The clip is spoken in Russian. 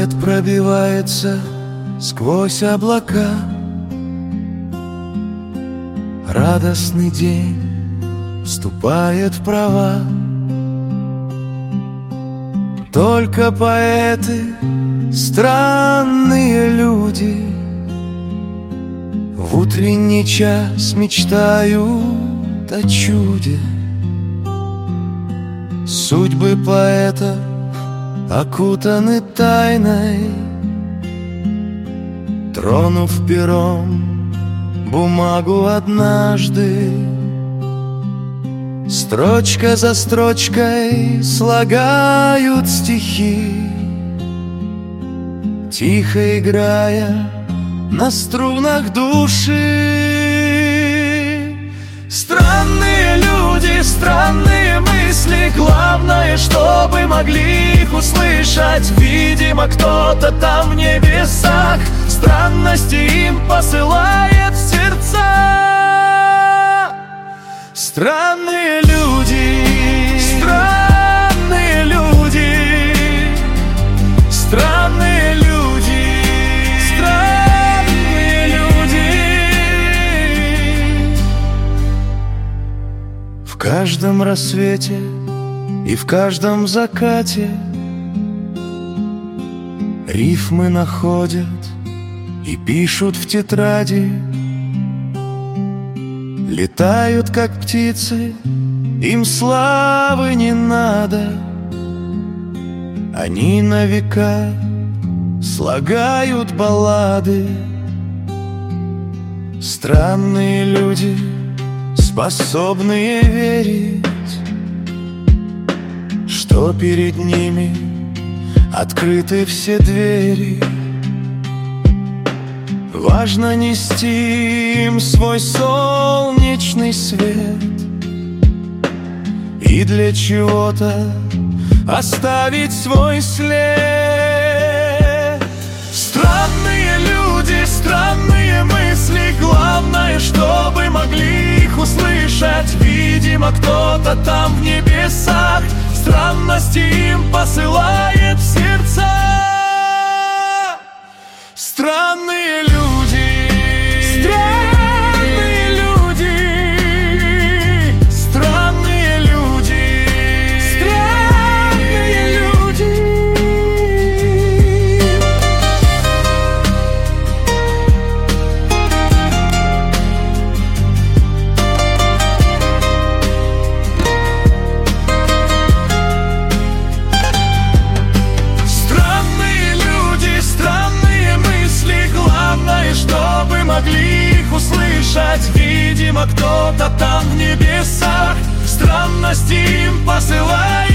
Свет пробивается сквозь облака. Радостный день вступает в права. Только поэты, странные люди, в утренний час мечтают о чуде. Судьбы поэтов окутаны тайной, тронув пером бумагу однажды. Строчка за строчкой слагают стихи, тихо играя на струнах души. Странные люди, странные мысли, главное, чтобы могли их услышать. Видимо, кто-то там в небесах странности им посылает в сердца. Странные люди, странные люди, странные люди, странные люди. В каждом рассвете и в каждом закате рифмы находят и пишут в тетради. Летают, как птицы, им славы не надо. Они на века слагают баллады. Странные люди, способные верить, что перед ними открыты все двери. Важно нести им свой солнечный свет и для чего-то оставить свой след. Странные люди, странные мысли, главное, чтобы могли их услышать. Видимо, кто-то там в небесах странности им посылает в сердца. Странные люди, странные люди, странные люди, странные люди. Странные люди, странные мысли, главное, чтобы могли их услышать. Видимо, кто-то там в небесах странности им посылает.